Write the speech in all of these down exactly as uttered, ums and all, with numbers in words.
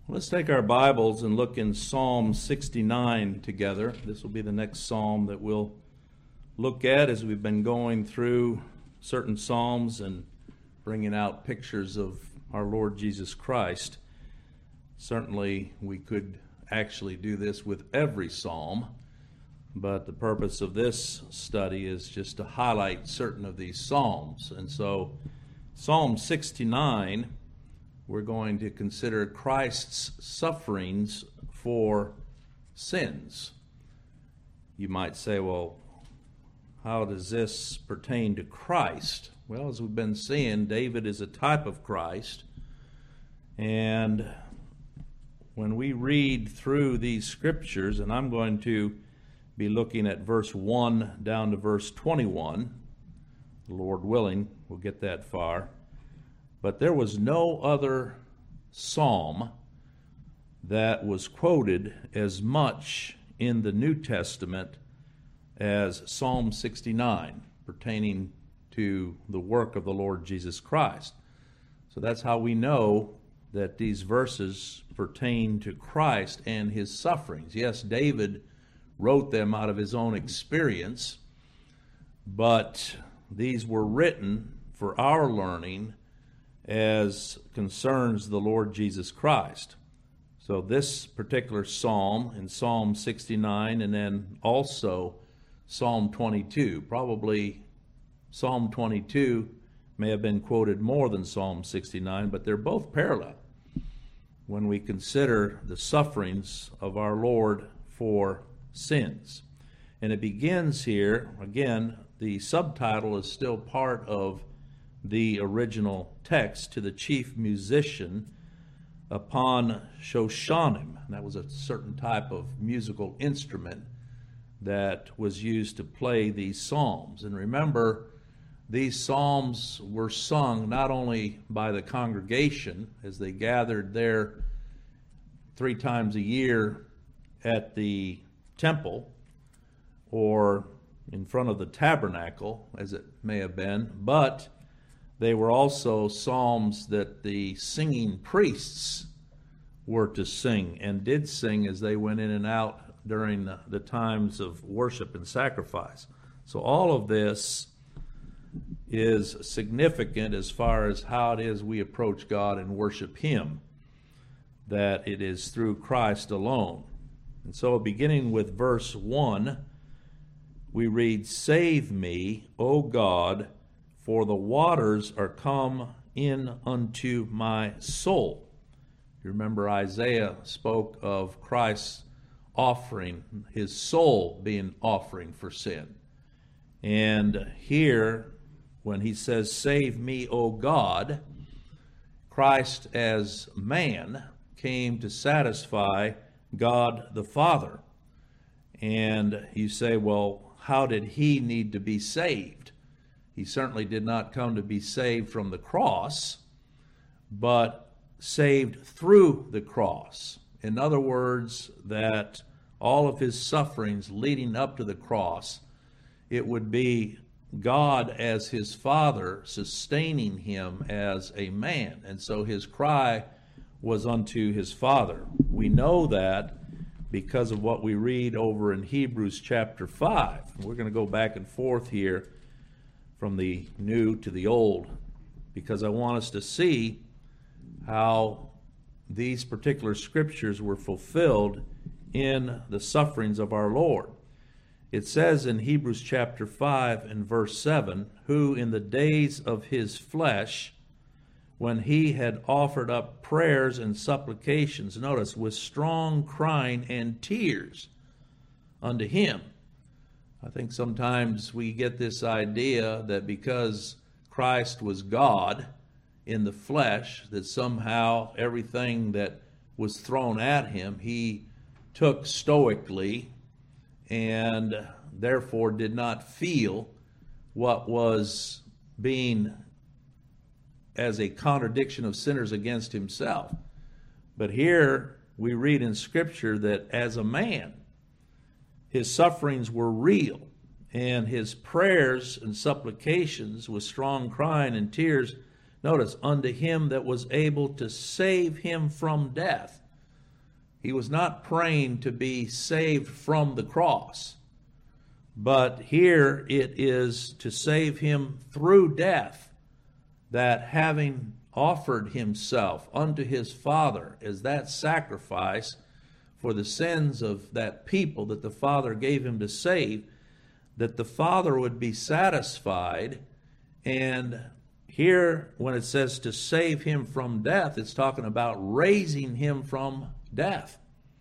Let's take our Bibles and look in Psalm sixty-nine together. This will be the next psalm that we'll look at as we've been going through certain psalms and bringing out pictures of our Lord Jesus Christ. Certainly, we could actually do this with every psalm, but the purpose of this study is just to highlight certain of these psalms. And so, Psalm sixty-nine, we're going to consider Christ's sufferings for sins. You might say, well, how does this pertain to Christ? Well, as we've been seeing, David is a type of Christ. And when we read through these scriptures, and I'm going to be looking at verse one down to verse twenty-one, Lord willing, we'll get that far. But there was no other psalm that was quoted as much in the New Testament as Psalm sixty-nine, pertaining to the work of the Lord Jesus Christ. So that's how we know that these verses pertain to Christ and his sufferings. Yes, David wrote them out of his own experience, but these were written for our learning as concerns the Lord Jesus Christ. So this particular psalm in Psalm sixty-nine, and then also Psalm twenty-two, probably Psalm twenty-two may have been quoted more than Psalm sixty-nine, but they're both parallel when we consider the sufferings of our Lord for sins. And it begins here, again, the subtitle is still part of the original text, to the chief musician upon Shoshanim. That was a certain type of musical instrument that was used to play these psalms. And remember, these psalms were sung not only by the congregation as they gathered there three times a year at the temple or in front of the tabernacle, as it may have been, but they were also psalms that the singing priests were to sing and did sing as they went in and out during the, the times of worship and sacrifice. So all of this is significant as far as how it is we approach God and worship him, that it is through Christ alone. And so beginning with verse one, we read, "Save me, O God, for the waters are come in unto my soul." You remember Isaiah spoke of Christ's offering, his soul being offering for sin. And here, when he says, "Save me, O God," Christ as man came to satisfy God the Father. And you say, well, how did he need to be saved? He certainly did not come to be saved from the cross, but saved through the cross. In other words, that all of his sufferings leading up to the cross, it would be God as his Father sustaining him as a man. And so his cry was unto his Father. We know that because of what we read over in Hebrews chapter five. We're going to go back and forth here from the new to the old, because I want us to see how these particular scriptures were fulfilled in the sufferings of our Lord. It says in Hebrews chapter five and verse seven, "Who in the days of his flesh, when he had offered up prayers and supplications," notice, "with strong crying and tears unto him." I think sometimes we get this idea that because Christ was God in the flesh, that somehow everything that was thrown at him, he took stoically and therefore did not feel what was being as a contradiction of sinners against himself. But here we read in Scripture that as a man, his sufferings were real, and his prayers and supplications with strong crying and tears, notice, unto him that was able to save him from death. He was not praying to be saved from the cross. But here it is to save him through death, that having offered himself unto his Father as that sacrifice for the sins of that people that the Father gave him to save, that the Father would be satisfied. And here, when it says to save him from death, it's talking about raising him from death.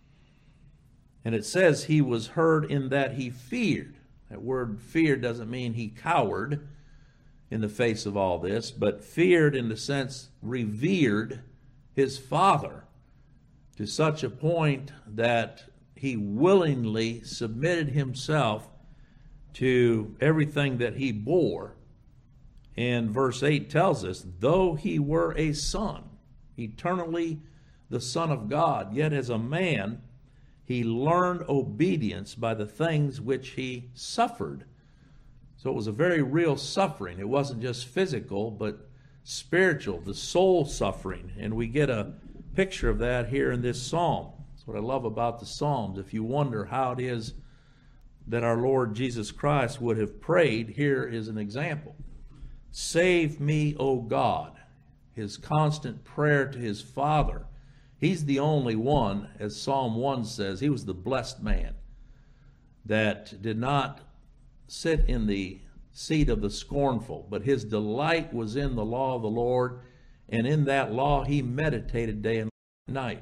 And it says he was heard in that he feared. That word feared doesn't mean he cowered in the face of all this, but feared in the sense revered his Father to such a point that he willingly submitted himself to everything that he bore. And verse eight tells us, though he were a son, eternally the Son of God, yet as a man he learned obedience by the things which he suffered. So it was a very real suffering. It wasn't just physical, but spiritual, the soul suffering. And we get a picture of that here in this psalm. That's what I love about the Psalms. If you wonder how it is that our Lord Jesus Christ would have prayed, here is an example. Save me, O God. His constant prayer to his Father. He's the only one, as Psalm one says, he was the blessed man that did not sit in the seat of the scornful, but his delight was in the law of the Lord, and in that law he meditated day and night.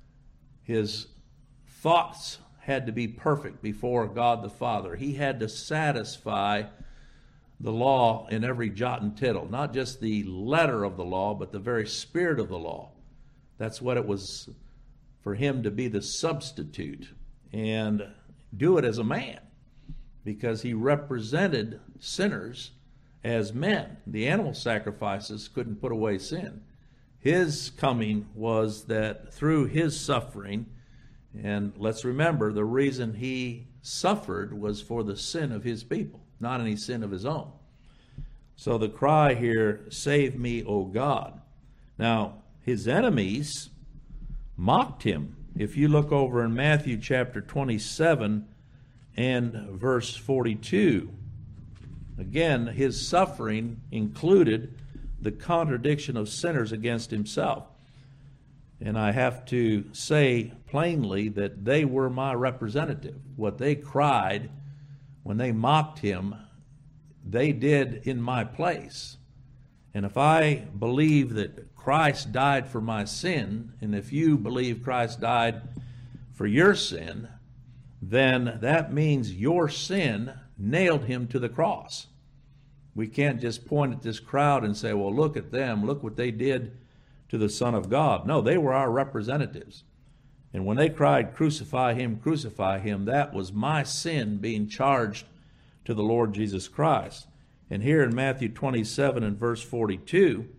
His thoughts had to be perfect before God the Father. He had to satisfy the law in every jot and tittle, not just the letter of the law, but the very spirit of the law. That's what it was for him to be the substitute and do it as a man, because he represented sinners as men. The animal sacrifices couldn't put away sin. His coming was that through his suffering, and let's remember the reason he suffered was for the sin of his people, not any sin of his own. So the cry here, save me, O God. Now, his enemies mocked him. If you look over in Matthew chapter twenty-seven and verse forty-two, again, his suffering included the contradiction of sinners against himself. And I have to say plainly that they were my representative. What they cried when they mocked him, they did in my place. And if I believe that Christ died for my sin, and if you believe Christ died for your sin, then that means your sin nailed him to the cross. We can't just point at this crowd and say, well, look at them, look what they did to the Son of God. No, they were our representatives. And when they cried, crucify him, crucify him, that was my sin being charged to the Lord Jesus Christ. And here in Matthew twenty-seven and verse forty-two,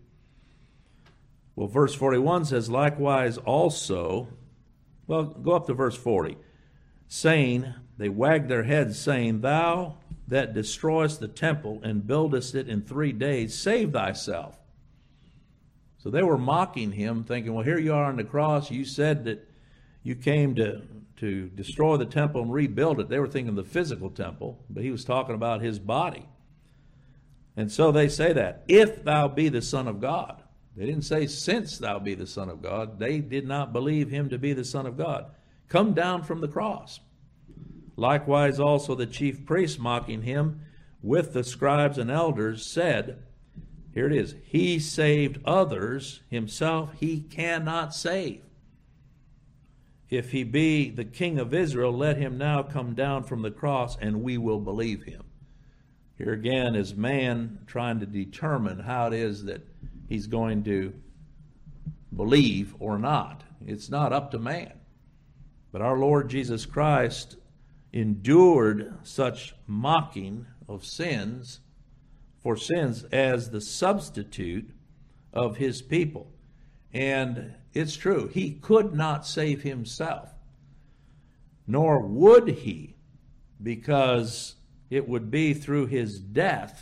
well, verse forty-one says, likewise also, well, go up to verse forty, saying, they wagged their heads, saying, thou that destroyest the temple and buildest it in three days, save thyself. So they were mocking him, thinking, well, here you are on the cross. You said that you came to, to destroy the temple and rebuild it. They were thinking of the physical temple, but he was talking about his body. And so they say that, if thou be the Son of God. They didn't say, since thou be the Son of God. They did not believe him to be the Son of God. Come down from the cross. Likewise also the chief priests, mocking him with the scribes and elders, said, here it is, he saved others, himself he cannot save. If he be the King of Israel, let him now come down from the cross, and we will believe him. Here again is man trying to determine how it is that he's going to believe or not. It's not up to man. But our Lord Jesus Christ endured such mocking of sins, for sins, as the substitute of his people. And it's true, he could not save himself, nor would he, because it would be through his death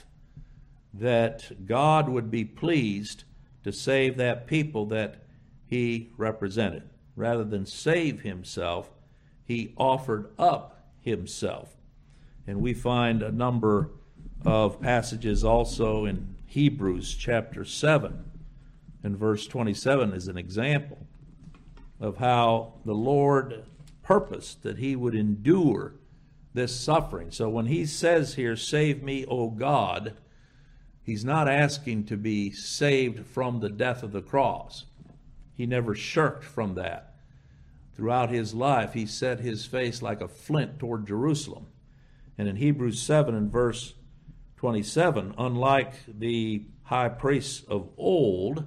that God would be pleased to save that people that he represented. rather than save himself, he offered up himself. And we find a number of passages also in Hebrews chapter seven and verse twenty-seven as an example of how the Lord purposed that he would endure this suffering. So when he says here, "Save me, O God," he's not asking to be saved from the death of the cross. He never shirked from that. Throughout his life, he set his face like a flint toward Jerusalem. And in Hebrews seven and verse twenty-seven, unlike the high priests of old,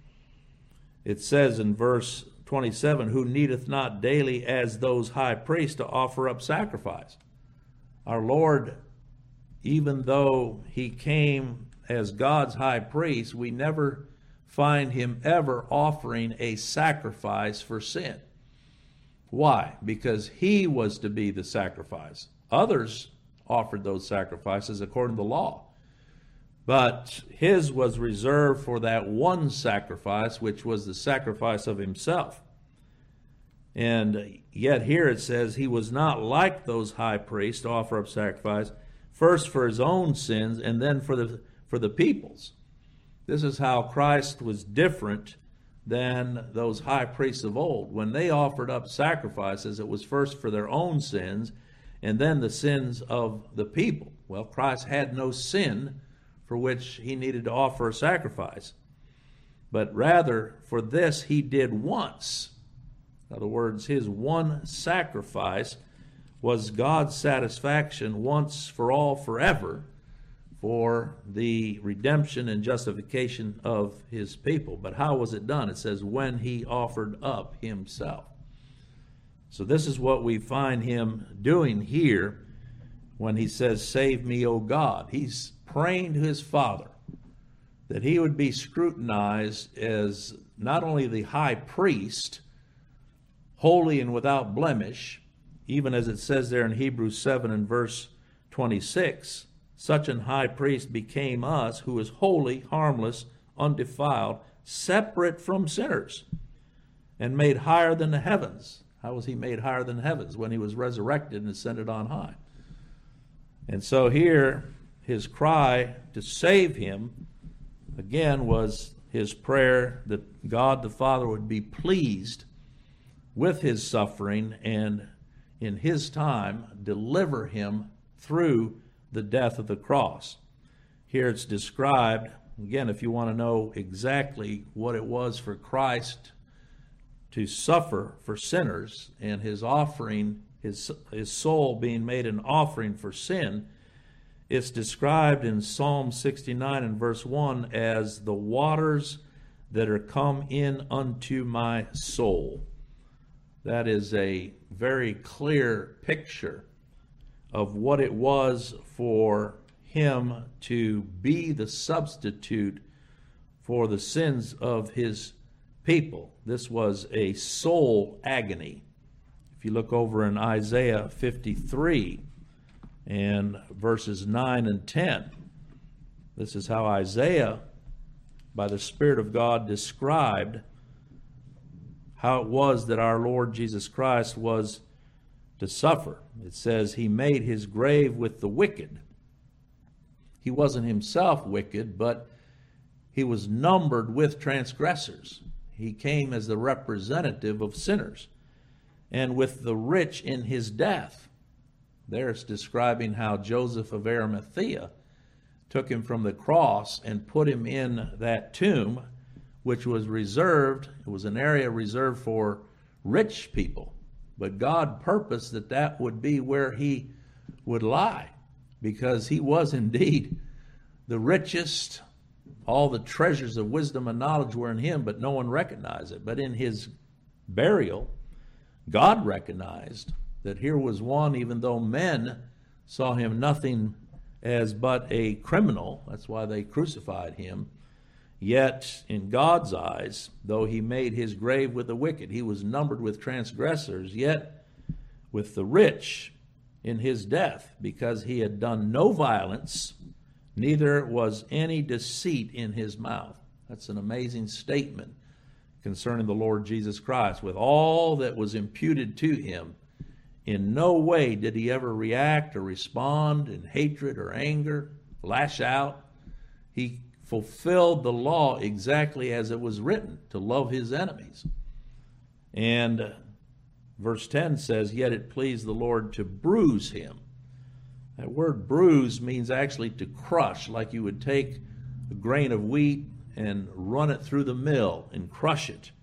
it says in verse twenty-seven, "Who needeth not daily as those high priests to offer up sacrifice." Our Lord, even though he came as God's high priest, we never find him ever offering a sacrifice for sin. Why? Because he was to be the sacrifice. Others offered those sacrifices according to the law. But his was reserved for that one sacrifice, which was the sacrifice of himself. And yet here it says he was not like those high priests to offer up sacrifice, first for his own sins and then for the for the people's. This is how Christ was different than those high priests of old. When they offered up sacrifices, it was first for their own sins and then the sins of the people. Well, Christ had no sin for which he needed to offer a sacrifice, but rather for this he did once. In other words, his one sacrifice was God's satisfaction once for all forever for the redemption and justification of his people. But how was it done? It says, when he offered up himself. So this is what we find him doing here when he says, "Save me, O God." He's praying to his Father that he would be scrutinized as not only the high priest, holy and without blemish, even as it says there in Hebrews seven and verse twenty-six, "Such an high priest became us, who is holy, harmless, undefiled, separate from sinners, and made higher than the heavens." How was he made higher than the heavens? When he was resurrected and ascended on high. And so here, his cry to save him, again, was his prayer that God the Father would be pleased with his suffering and in his time deliver him through the death of the cross. Here it's described, again, if you want to know exactly what it was for Christ to suffer for sinners and his offering, his, his soul being made an offering for sin, it's described in Psalm sixty-nine and verse one as the waters that are come in unto my soul. That is a very clear picture of what it was for him to be the substitute for the sins of his people. This was a soul agony. If you look over in Isaiah fifty-three and verses nine and ten, this is how Isaiah, by the Spirit of God, described how it was that our Lord Jesus Christ was to suffer. It says, "He made his grave with the wicked." He wasn't himself wicked, but he was numbered with transgressors. He came as the representative of sinners. And with the rich in his death. There it's describing how Joseph of Arimathea took him from the cross and put him in that tomb, which was reserved, it was an area reserved for rich people. But God purposed that that would be where he would lie, because he was indeed the richest. All the treasures of wisdom and knowledge were in him, but no one recognized it. But in his burial, God recognized that here was one, even though men saw him nothing as but a criminal, that's why they crucified him, yet in God's eyes, though he made his grave with the wicked, he was numbered with transgressors, yet with the rich in his death, because he had done no violence, neither was any deceit in his mouth. That's an amazing statement, concerning the Lord Jesus Christ. With all that was imputed to him, in no way did he ever react or respond in hatred or anger, lash out. He fulfilled the law exactly as it was written, to love his enemies. And verse ten says, yet it pleased the Lord to bruise him. That word bruise means actually to crush, like you would take a grain of wheat and run it through the mill and crush it.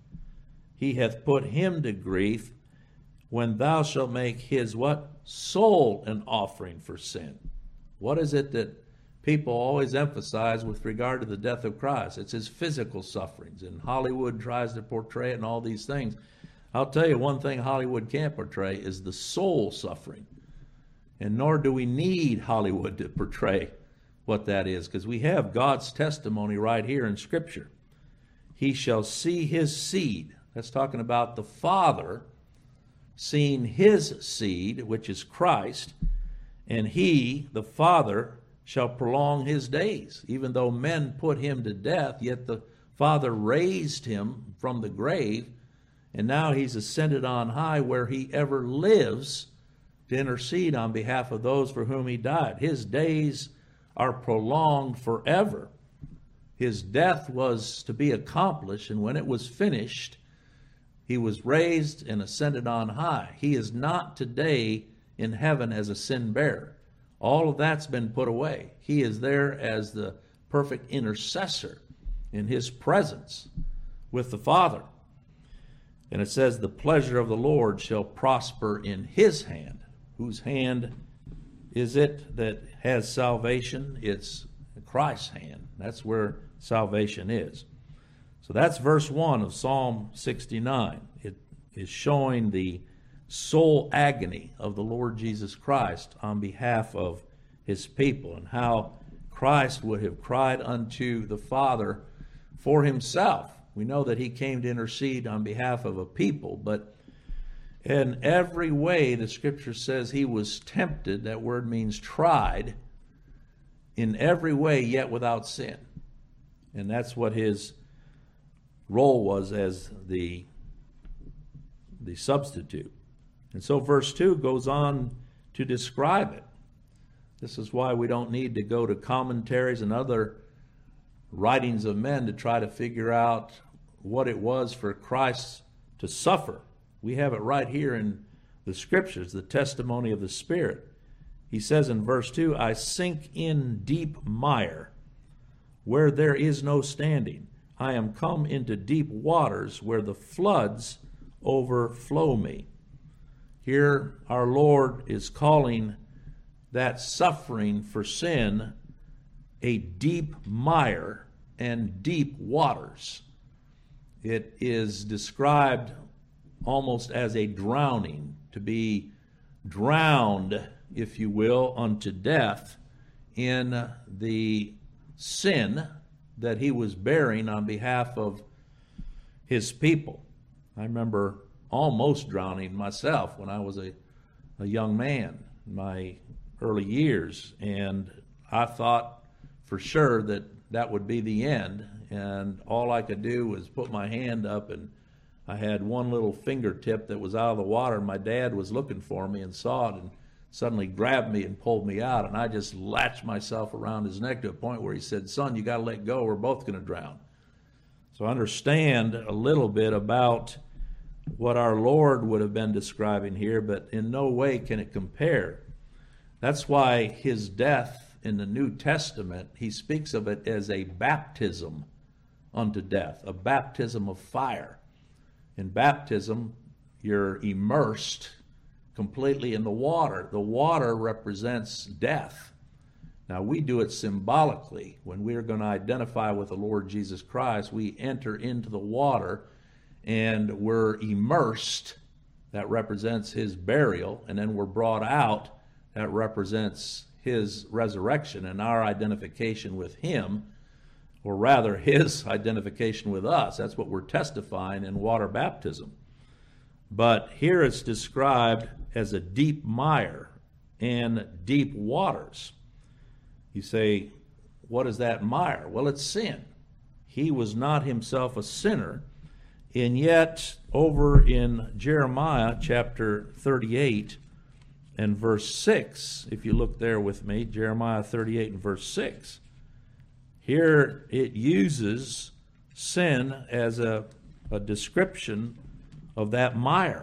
He hath put him to grief, when thou shalt make his what? Soul an offering for sin. What is it that people always emphasize with regard to the death of Christ? It's his physical sufferings, and Hollywood tries to portray it and all these things. I'll tell you one thing Hollywood can't portray is the soul suffering. And nor do we need Hollywood to portray what that is, because we have God's testimony right here in Scripture. He shall see his seed. That's talking about the Father seeing his seed, which is Christ, and he, the Father, shall prolong his days. Even though men put him to death, yet the Father raised him from the grave, and now he's ascended on high, where he ever lives to intercede on behalf of those for whom he died. His days are prolonged forever. His death was to be accomplished, and when it was finished, he was raised and ascended on high. He is not today in heaven as a sin bearer. All of that's been put away. He is there as the perfect intercessor in his presence with the Father. And it says, the pleasure of the Lord shall prosper in his hand. Whose hand is it that has salvation? It's Christ's hand. That's where salvation is. So that's verse one of Psalm sixty-nine. It is showing the soul agony of the Lord Jesus Christ on behalf of his people, and how Christ would have cried unto the Father for himself. We know that he came to intercede on behalf of a people, but in every way the Scripture says he was tempted. That word means tried. In every way, yet without sin. And that's what his role was as the, the substitute. And so verse two goes on to describe it. This is why we don't need to go to commentaries and other writings of men to try to figure out what it was for Christ to suffer. We have it right here in the Scriptures, the testimony of the Spirit. He says in verse two, I sink in deep mire, where there is no standing. I am come into deep waters, where the floods overflow me. Here our Lord is calling that suffering for sin a deep mire and deep waters. It is described almost as a drowning, to be drowned, if you will, unto death in the sin that he was bearing on behalf of his people. I remember almost drowning myself when I was a, a young man in my early years, and I thought for sure that that would be the end, and all I could do was put my hand up, and I had one little fingertip that was out of the water, and my dad was looking for me and saw it and suddenly grabbed me and pulled me out, and I just latched myself around his neck to a point where he said, son, you got to let go, we're both going to drown. So understand a little bit about what our Lord would have been describing here, but in no way can it compare. That's why his death in the New Testament, he speaks of it as a baptism unto death, a baptism of fire. In baptism, you're immersed completely in the water. The water represents death. Now, we do it symbolically. When we're going to identify with the Lord Jesus Christ, we enter into the water and we're immersed. That represents his burial. And then we're brought out. That represents his resurrection and our identification with him, or rather his identification with us. That's what we're testifying in water baptism. But here it's described as a deep mire and deep waters. You say, what is that mire? Well, it's sin. He was not himself a sinner, And yet, over in Jeremiah chapter thirty-eight and verse six, if you look there with me, Jeremiah thirty-eight and verse six, here it uses sin as a, a description of that mire.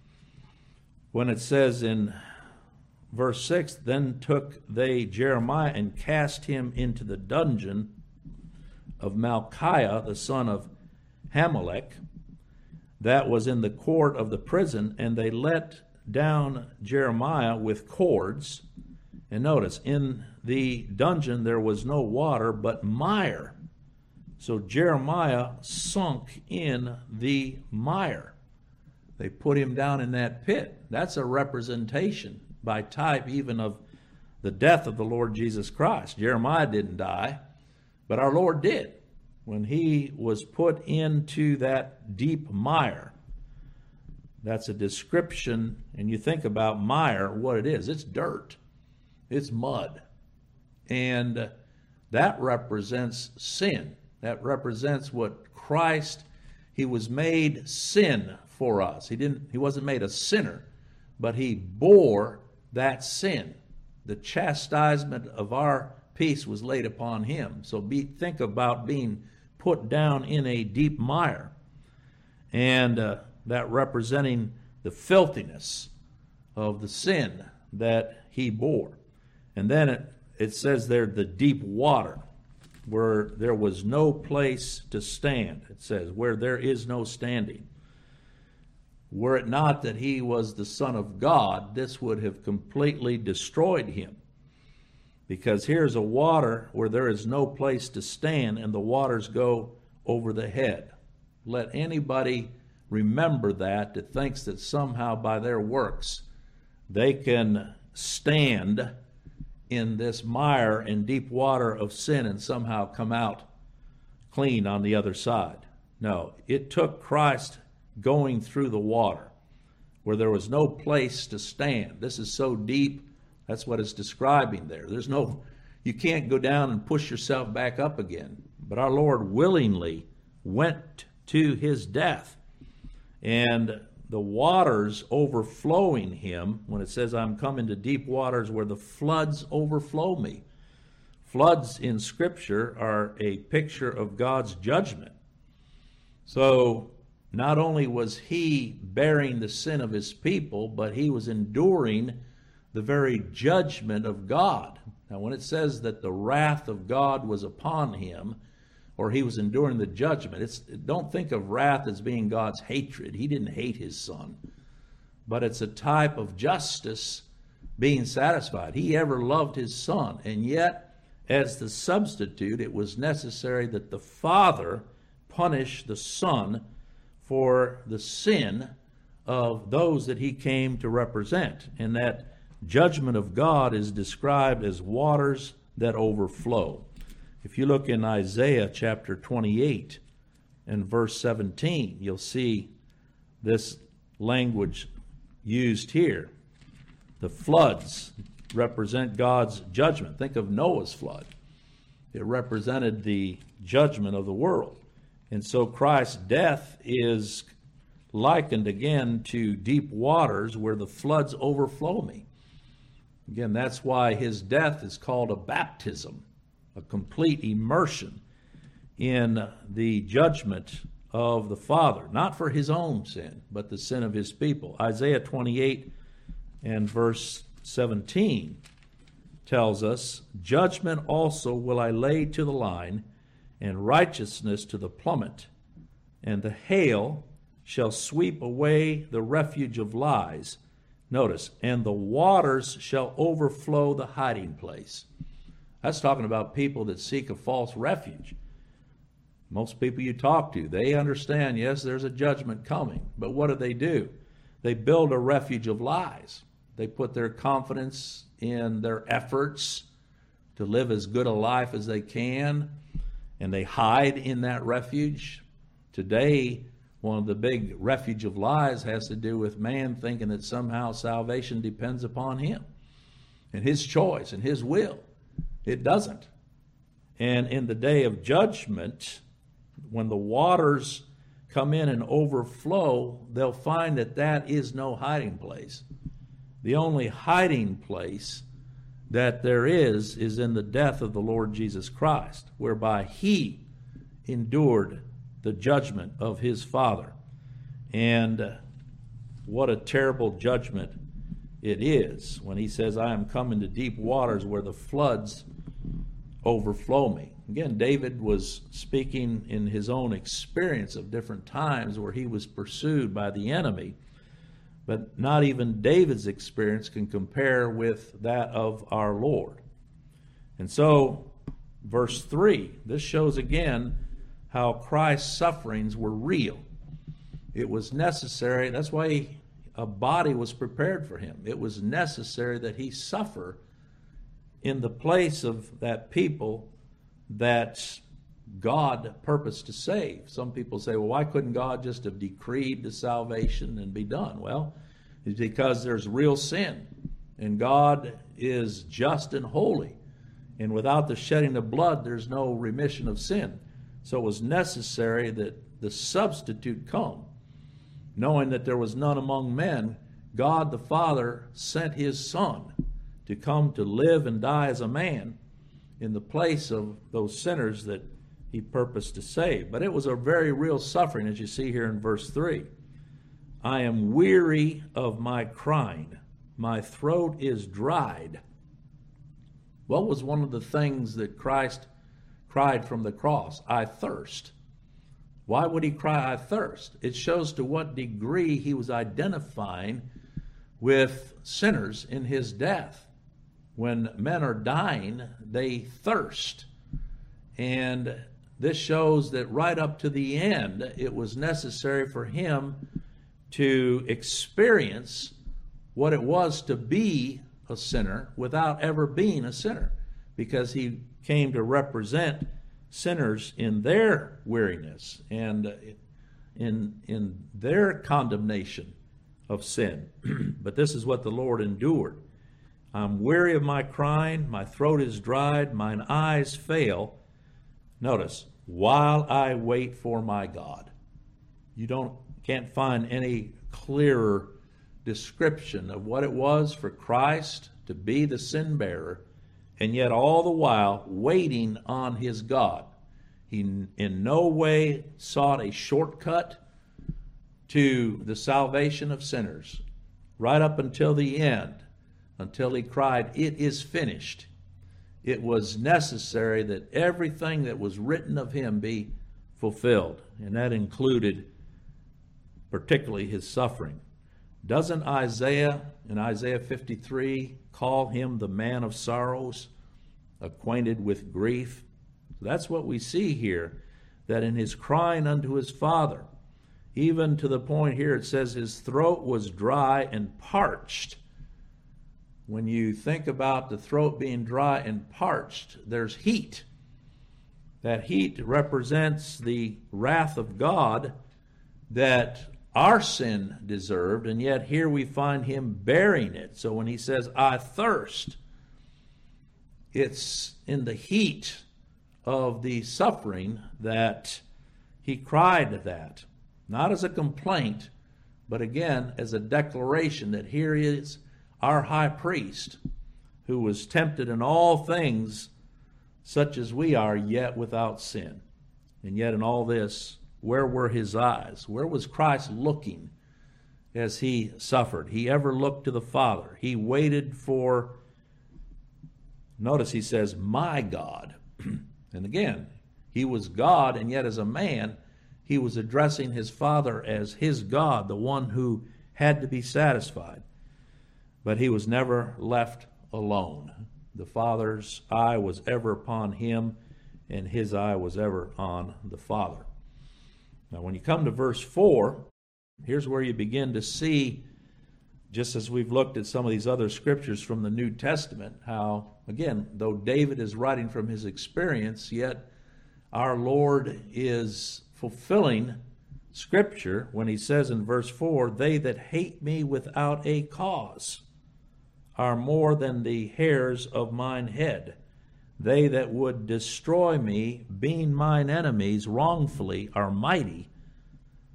When it says in verse six, then took they Jeremiah and cast him into the dungeon of Malchiah, the son of Hamelech, that was in the court of the prison, and they let down Jeremiah with cords. And notice, in the dungeon there was no water, but mire. So Jeremiah sunk in the mire. They put him down in that pit. That's a representation by type even of the death of the Lord Jesus Christ. Jeremiah didn't die, but our Lord did. When he was put into that deep mire, that's a description, and you think about mire, what it is. It's dirt. It's mud. And that represents sin. That represents what Christ, he was made sin for us. He didn't, he wasn't made a sinner, but he bore that sin. The chastisement of our peace was laid upon him. So be, think about being put down in a deep mire, and uh, that representing the filthiness of the sin that he bore. And then it, it says there, the deep water, where there was no place to stand. It says, where there is no standing. Were it not that he was the Son of God, this would have completely destroyed him. Because here's a water where there is no place to stand, and the waters go over the head. Let anybody remember that, that thinks that somehow by their works they can stand in this mire and deep water of sin and somehow come out clean on the other side. No, it took Christ going through the water where there was no place to stand. This is so deep. That's what it's describing there. There's no, you can't go down and push yourself back up again. But our Lord willingly went to his death. And the waters overflowing him, when it says, I'm come into deep waters where the floods overflow me. Floods in Scripture are a picture of God's judgment. So not only was he bearing the sin of his people, but he was enduring the very judgment of God. Now, when it says that the wrath of God was upon him, or he was enduring the judgment, it's, don't think of wrath as being God's hatred. He didn't hate his son. But it's a type of justice being satisfied. He ever loved his son, and yet, as the substitute, it was necessary that the Father punish the Son for the sin of those that he came to represent. And that judgment of God is described as waters that overflow. If you look in Isaiah chapter twenty-eight and verse seventeen, you'll see this language used here. The floods represent God's judgment. Think of Noah's flood. It represented the judgment of the world. And so Christ's death is likened again to deep waters where the floods overflow me. Again, that's why his death is called a baptism, a complete immersion in the judgment of the Father, not for his own sin, but the sin of his people. Isaiah twenty-eight and verse seventeen tells us, judgment also will I lay to the line, and righteousness to the plummet, and the hail shall sweep away the refuge of lies. Notice, and the waters shall overflow the hiding place. That's talking about people that seek a false refuge. Most people you talk to, they understand, yes, there's a judgment coming. But what do they do? They build a refuge of lies. They put their confidence in their efforts to live as good a life as they can, and they hide in that refuge. Today, one of the big refuge of lies has to do with man thinking that somehow salvation depends upon him and his choice and his will. It doesn't. And in the day of judgment, when the waters come in and overflow, they'll find that that is no hiding place. The only hiding place that there is is in the death of the Lord Jesus Christ, whereby he endured the judgment of his Father. And uh, what a terrible judgment it is when he says, I am come into deep waters where the floods overflow me. Again, David was speaking in his own experience of different times where he was pursued by the enemy. But not even David's experience can compare with that of our Lord. And so, verse three, this shows again how Christ's sufferings were real. It was necessary, that's why he, a body was prepared for him. It was necessary that he suffer in the place of that people that God purposed to save. Some people say, well, why couldn't God just have decreed the salvation and be done? Well, it's because there's real sin, and God is just and holy. And without the shedding of blood, there's no remission of sin. So it was necessary that the substitute come. Knowing that there was none among men, God the Father sent his Son to come to live and die as a man in the place of those sinners that he purposed to save. But it was a very real suffering, as you see here in verse three. I am weary of my crying. My throat is dried. What was one of the things that Christ cried from the cross? I thirst. Why would he cry, I thirst? It shows to what degree he was identifying with sinners in his death. When men are dying, they thirst. And this shows that right up to the end, it was necessary for him to experience what it was to be a sinner without ever being a sinner, because he came to represent sinners in their weariness and in, in their condemnation of sin. But this is what the Lord endured. I'm weary of my crying, my throat is dried, mine eyes fail. Notice, while I wait for my God. You don't can't find any clearer description of what it was for Christ to be the sin bearer, and yet all the while waiting on his God. He in no way sought a shortcut to the salvation of sinners, right up until the end, until he cried, it is finished. It was necessary that everything that was written of him be fulfilled, and that included particularly his suffering. Doesn't Isaiah, in Isaiah fifty-three, call him the man of sorrows, acquainted with grief? That's what we see here, that in his crying unto his Father, even to the point here it says his throat was dry and parched. When you think about the throat being dry and parched, there's heat. That heat represents the wrath of God that our sin deserved, and yet here we find him bearing it. So when he says, I thirst, it's in the heat of the suffering that he cried that. Not as a complaint, but again as a declaration that here is our high priest, who was tempted in all things such as we are, yet without sin. And yet in all this, where were his eyes? Where was Christ looking as he suffered? He ever looked to the Father. He waited for, notice he says, my God. And again, he was God, and yet as a man, he was addressing his Father as his God, the one who had to be satisfied. But he was never left alone. The Father's eye was ever upon him, and his eye was ever on the Father. Now, when you come to verse four, here's where you begin to see, just as we've looked at some of these other scriptures from the New Testament, how, again, though David is writing from his experience, yet our Lord is fulfilling Scripture when he says in verse four, they that hate me without a cause are more than the hairs of mine head. They that would destroy me, being mine enemies wrongfully, are mighty.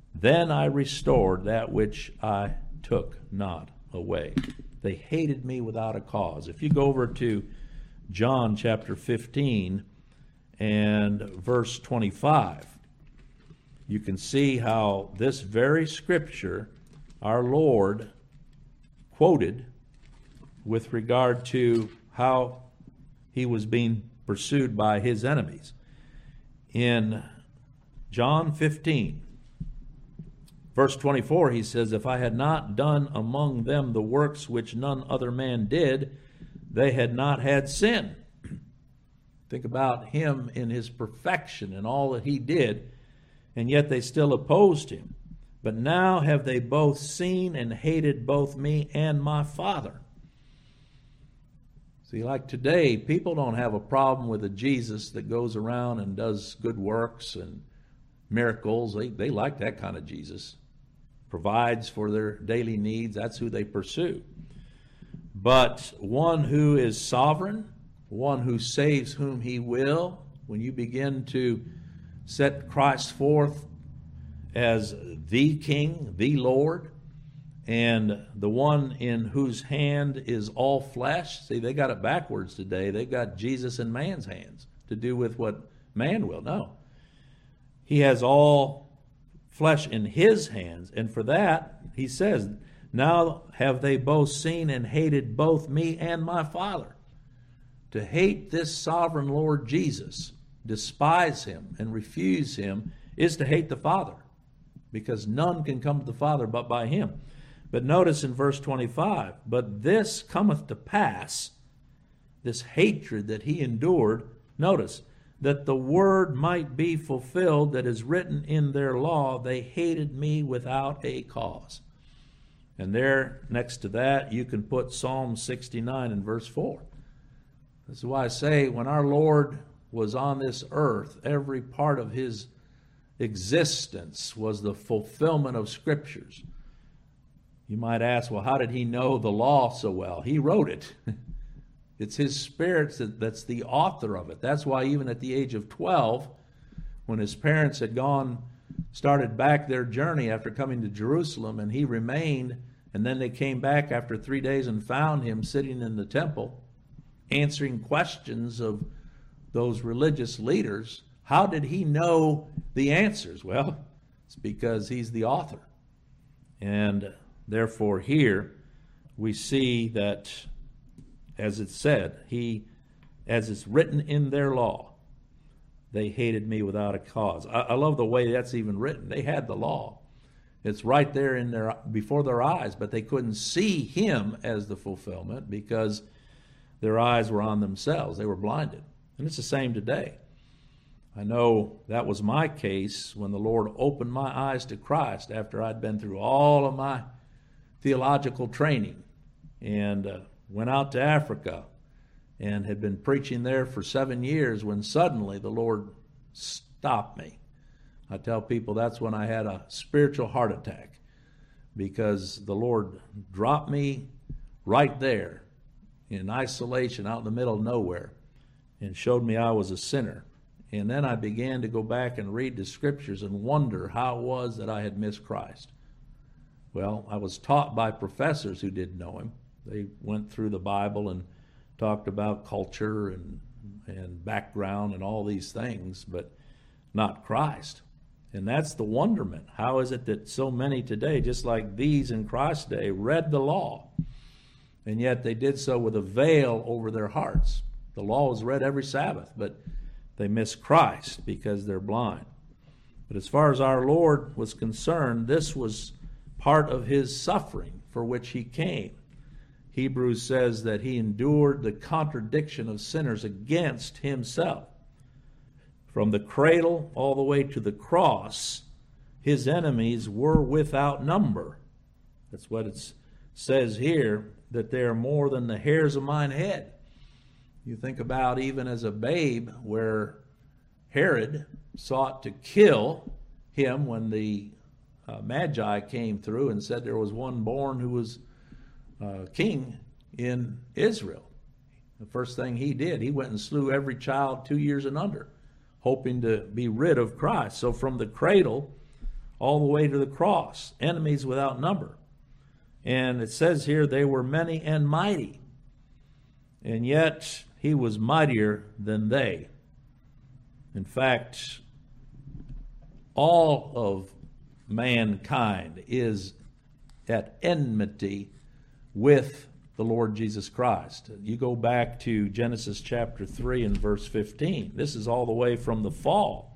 Then I restored that which I took not away. They hated me without a cause. If you go over to John chapter fifteen and verse twenty-five, you can see how this very scripture our Lord quoted with regard to how he was being pursued by his enemies. In John fifteen, verse twenty-four, he says, "If I had not done among them the works which none other man did, they had not had sin." Think about him in his perfection and all that he did, and yet they still opposed him. "But now have they both seen and hated both me and my Father." See, like today, people don't have a problem with a Jesus that goes around and does good works and miracles. They, they like that kind of Jesus. Provides for their daily needs. That's who they pursue. But one who is sovereign, one who saves whom he will, when you begin to set Christ forth as the King, the Lord, and the one in whose hand is all flesh. See, they got it backwards today. They got Jesus in man's hands to do with what man will. No. He has all flesh in his hands, and for that, he says, "Now have they both seen and hated both me and my Father." To hate this sovereign Lord Jesus, despise him and refuse him, is to hate the Father, because none can come to the Father but by him. But notice in verse twenty-five, "But this cometh to pass," this hatred that he endured, notice, "that the word might be fulfilled that is written in their law, they hated me without a cause." And there, next to that, you can put Psalm sixty-nine and verse four. This is why I say, when our Lord was on this earth, every part of his existence was the fulfillment of Scriptures. You might ask, well, how did he know the law so well? He wrote it. It's his Spirit that's the author of it. That's why even at the age of twelve, when his parents had gone, started back their journey after coming to Jerusalem, and he remained, and then they came back after three days and found him sitting in the temple, answering questions of those religious leaders. How did he know the answers? Well, it's because he's the author. And therefore here we see that, as it said, he, as it's written in their law, they hated me without a cause. I, I love the way that's even written. They had the law. It's right there in their before their eyes, but they couldn't see him as the fulfillment because their eyes were on themselves. They were blinded. And it's the same today. I know that was my case when the Lord opened my eyes to Christ after I'd been through all of my theological training and uh, went out to Africa and had been preaching there for seven years when suddenly the Lord stopped me. I tell people that's when I had a spiritual heart attack, because the Lord dropped me right there in isolation out in the middle of nowhere and showed me I was a sinner. And then I began to go back and read the Scriptures and wonder how it was that I had missed Christ. Well, I was taught by professors who didn't know him. They went through the Bible and talked about culture and, and background and all these things, but not Christ. And that's the wonderment. How is it that so many today, just like these in Christ's day, read the law, and yet they did so with a veil over their hearts? The law was read every Sabbath, but they miss Christ because they're blind. But as far as our Lord was concerned, this was part of his suffering for which he came. Hebrews says that he endured the contradiction of sinners against himself. From the cradle all the way to the cross, his enemies were without number. That's what it says here, that they are more than the hairs of mine head. You think about even as a babe where Herod sought to kill him when the uh, Magi came through and said there was one born who was uh, king in Israel. The first thing he did, he went and slew every child two years and under, hoping to be rid of Christ. So from the cradle all the way to the cross, enemies without number. And it says here they were many and mighty, and yet he was mightier than they. In fact, all of mankind is at enmity with the Lord Jesus Christ. You go back to Genesis chapter three and verse fifteen. This is all the way from the fall,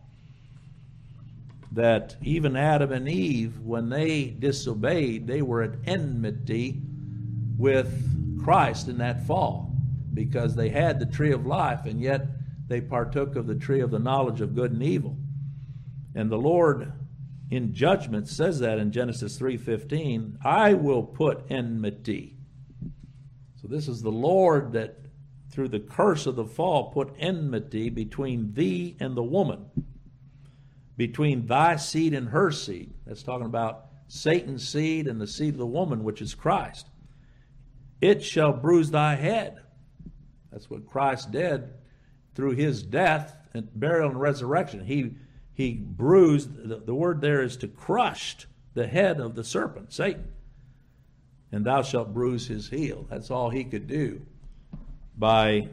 that even Adam and Eve, when they disobeyed, they were at enmity with Christ in that fall, because they had the tree of life, and yet they partook of the tree of the knowledge of good and evil. And the Lord in judgment says that in Genesis three fifteen, I will put enmity. So this is the Lord that through the curse of the fall put enmity between thee and the woman, between thy seed and her seed. That's talking about Satan's seed and the seed of the woman, which is Christ. It shall bruise thy head. That's what Christ did through his death and burial and resurrection. He he bruised, the, the word there is to crush the head of the serpent, Satan. And thou shalt bruise his heel. That's all he could do by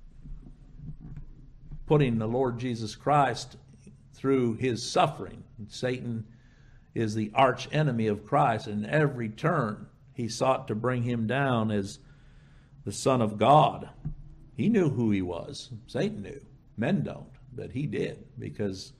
putting the Lord Jesus Christ through his suffering. Satan is the arch enemy of Christ, and in every turn he sought to bring him down as the Son of God. He knew who he was. Satan knew. Men don't, but he did, because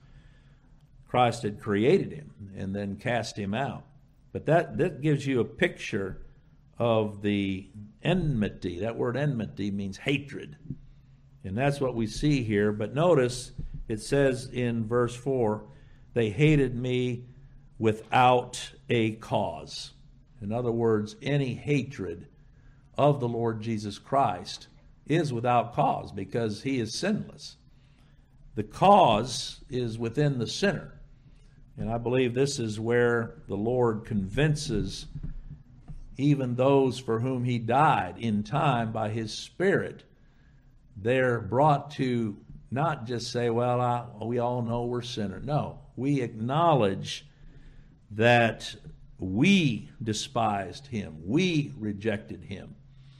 Christ had created him and then cast him out. But that, that gives you a picture of the enmity. That word enmity means hatred. And that's what we see here. But notice it says in verse four, they hated me without a cause. In other words, any hatred of the Lord Jesus Christ is without cause, because he is sinless. The cause is within the sinner. And I believe this is where the Lord convinces even those for whom he died in time by his Spirit. They're brought to not just say, well, I, we all know we're sinners. No, we acknowledge that we despised him. We rejected him.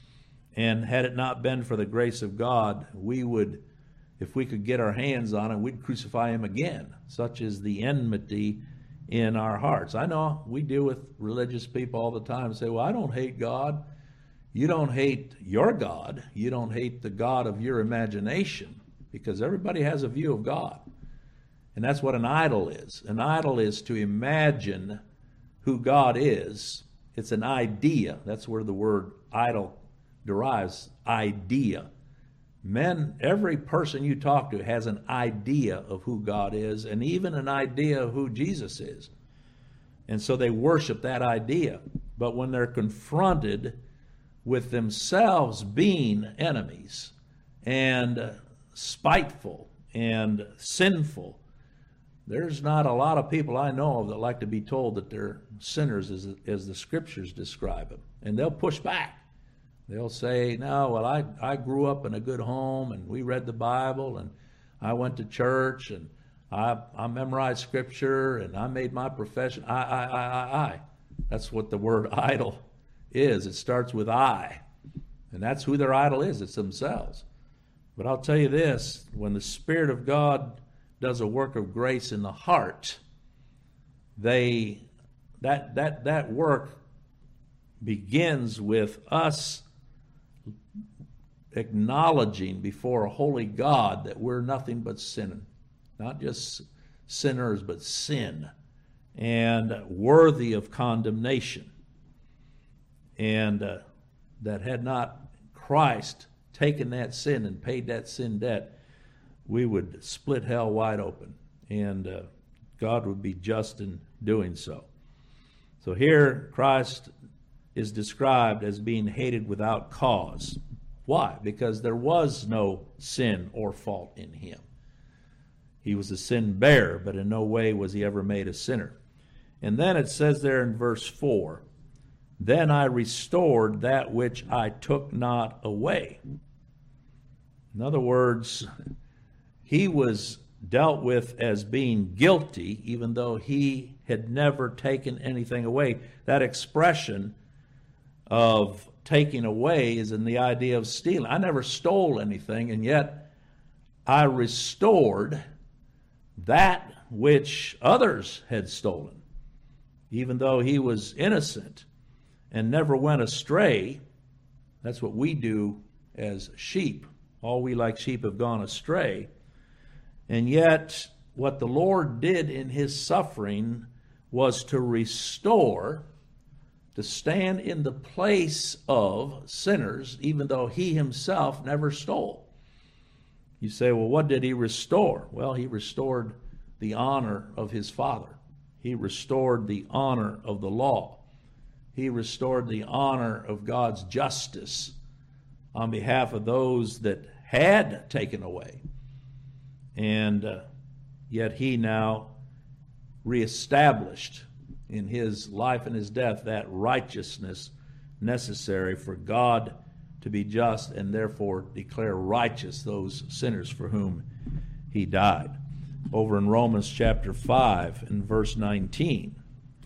And had it not been for the grace of God, we would, if we could get our hands on him, we'd crucify him again. Such is the enmity in our hearts. I know we deal with religious people all the time and say, well, I don't hate God. You don't hate your God. You don't hate the God of your imagination, because everybody has a view of God. And that's what an idol is. An idol is to imagine who God is. It's an idea. That's where the word idol derives, idea. Men, every person you talk to has an idea of who God is, and even an idea of who Jesus is. And so they worship that idea. But when they're confronted with themselves being enemies and uh, spiteful and sinful, there's not a lot of people I know of that like to be told that they're sinners as, as the scriptures describe them. And they'll push back. They'll say, no, well, I, I grew up in a good home, and we read the Bible, and I went to church, and I, I memorized scripture, and I made my profession. I, I, I, I, I. That's what the word idol is. It starts with I. And that's who their idol is. It's themselves. But I'll tell you this, when the Spirit of God does a work of grace in the heart, they that that that work begins with us acknowledging before a holy God that we're nothing but sin. Not just sinners, but sin. And worthy of condemnation. And uh, that had not Christ taken that sin and paid that sin debt, we would split hell wide open. And uh, God would be just in doing so. So here Christ is described as being hated without cause. Why? Because there was no sin or fault in him. He was a sin bearer, but in no way was he ever made a sinner. And then it says there in verse four, then I restored that which I took not away. In other words, he was dealt with as being guilty, even though he had never taken anything away. That expression of taking away is in the idea of stealing. I never stole anything, and yet I restored that which others had stolen. Even though he was innocent and never went astray, that's what we do as sheep. All we like sheep have gone astray. And yet, what the Lord did in his suffering was to restore, to stand in the place of sinners, even though he himself never stole. You say, well, what did he restore? Well, he restored the honor of his Father. He restored the honor of the law. He restored the honor of God's justice on behalf of those that had taken away. And uh, yet he now reestablished in his life and his death that righteousness necessary for God to be just and therefore declare righteous those sinners for whom he died. Over in Romans chapter five and verse nineteen.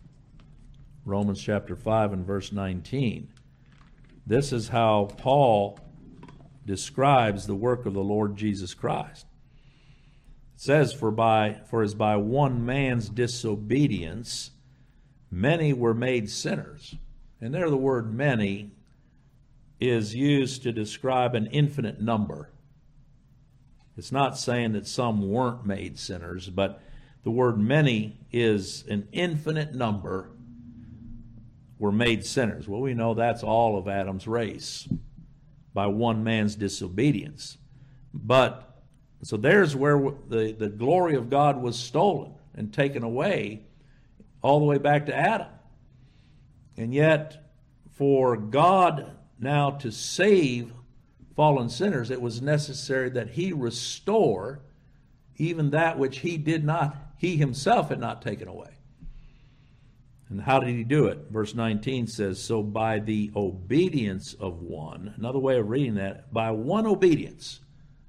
Romans chapter five and verse nineteen. This is how Paul describes the work of the Lord Jesus Christ. It says, for by for as by one man's disobedience many were made sinners. And there the word many is used to describe an infinite number. It's not saying that some weren't made sinners, but the word many is an infinite number were made sinners. Well, we know that's all of Adam's race by one man's disobedience. But so there's where the, the glory of God was stolen and taken away all the way back to Adam. And yet, for God now to save fallen sinners, it was necessary that he restore even that which he did not, he himself had not taken away. And how did he do it? Verse nineteen says, so by the obedience of one, another way of reading that, by one obedience,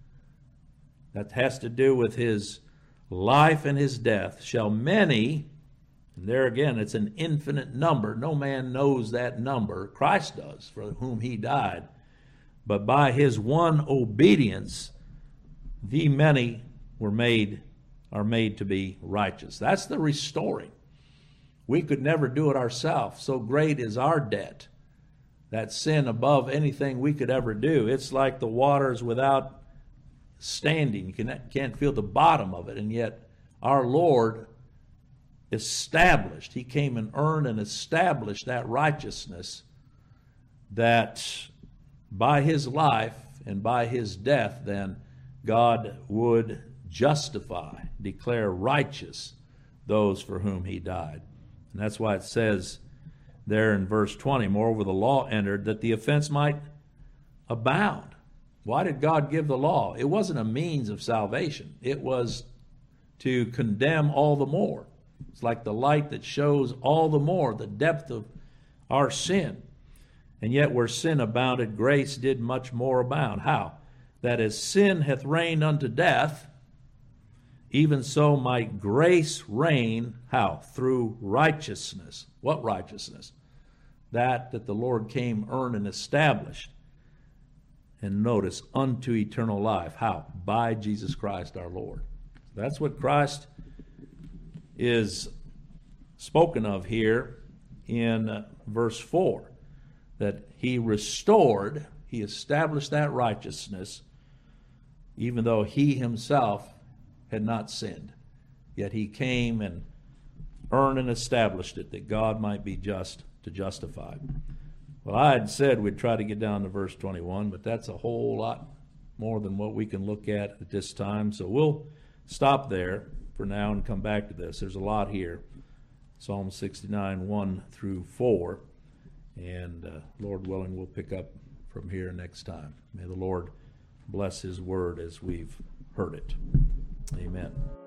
that has to do with his life and his death, shall many, and there again it's an infinite number, no man knows that number, Christ does, for whom he died, but by his one obedience, the many were made, are made to be righteous. That's the restoring. We could never do it ourselves. So great is our debt, that sin above anything we could ever do. It's like the waters without standing. You can, can't feel the bottom of it. And yet our Lord established, he came and earned and established that righteousness that by his life and by his death, then God would justify, declare righteous those for whom he died. And that's why it says there in verse twenty, moreover the law entered that the offense might abound. Why did God give the law? It wasn't a means of salvation. It was to condemn all the more. It's like the light that shows all the more the depth of our sin. And yet where sin abounded, grace did much more abound. How? That as sin hath reigned unto death, even so might grace reign, how? Through righteousness. What righteousness? That that the Lord came, earned, and established. And notice, unto eternal life. How? By Jesus Christ our Lord. That's what Christ is spoken of here in uh, verse four. That he restored, he established that righteousness, even though he himself had not sinned. Yet he came and earned and established it, that God might be just to justify. Well, I had said we'd try to get down to verse twenty-one, but that's a whole lot more than what we can look at at this time. So we'll stop there for now and come back to this. There's a lot here. Psalm sixty-nine, one through four. And uh, Lord willing, we'll pick up from here next time. May the Lord bless his word as we've heard it. Amen.